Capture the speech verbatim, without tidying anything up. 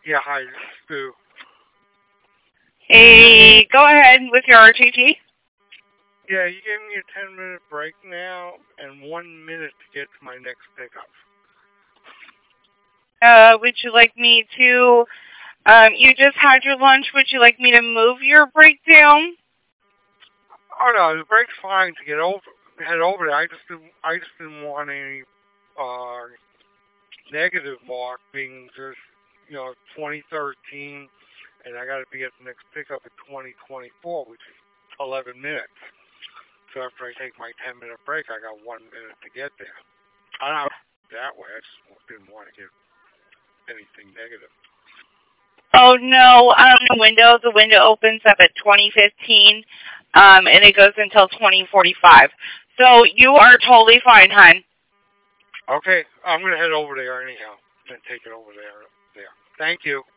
Yeah, hi, this is Stu. Hey, go ahead with your R T T. Yeah, you gave me a ten minute break now and one minute to get to my next pickup. Uh, would you like me to, um, you just had your lunch, would you like me to move your breakdown? Oh no, the break's fine to get over, head over there. I just didn't, I just didn't want any, uh, negative mark being just, you know, twenty thirteen, and I got to be at the next pickup at twenty twenty-four, which is eleven minutes. So after I take my ten minute break, I got one minute to get there. I don't know that way. I just didn't want to get anything negative. Oh no, um, the window, the window opens up at twenty fifteen, um, and it goes until twenty forty-five. So you are totally fine, hon. Okay, I'm gonna head over there anyhow and take it over there. There. Thank you.